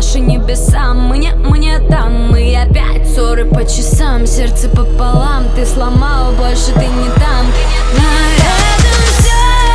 наши небеса. Мы не там, мы опять ссоры по часам. Сердце пополам, ты сломал, больше ты не там. На этом всё.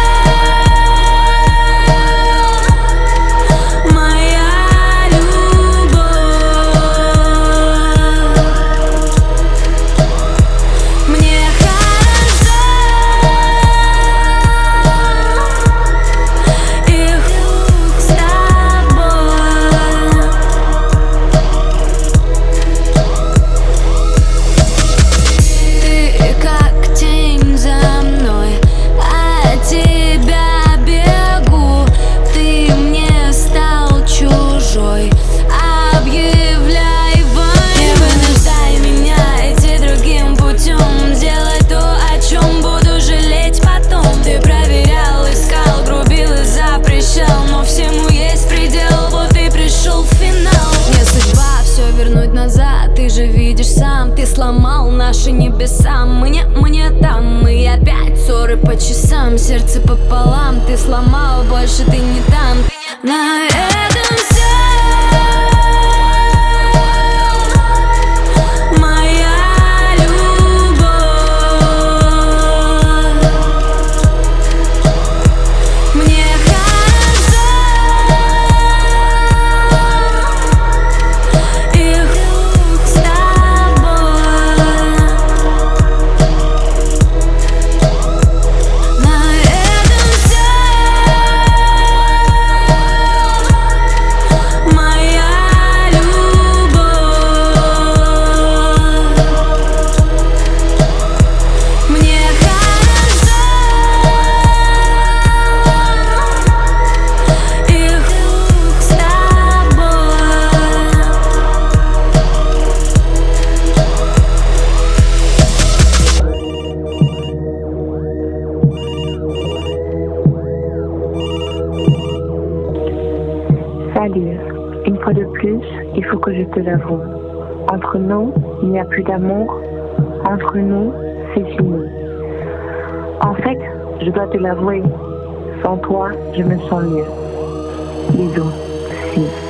Ты же видишь сам, ты сломал наши небеса. Мы не там, мы опять ссоры по часам. Сердце пополам, ты сломал, больше ты не там. На этом всё. Salut, une fois de plus, il faut que je te l'avoue. Entre nous, il n'y a plus d'amour. Entre nous, c'est fini. En fait, je dois te l'avouer. Sans toi, je me sens mieux. Bisous. Si.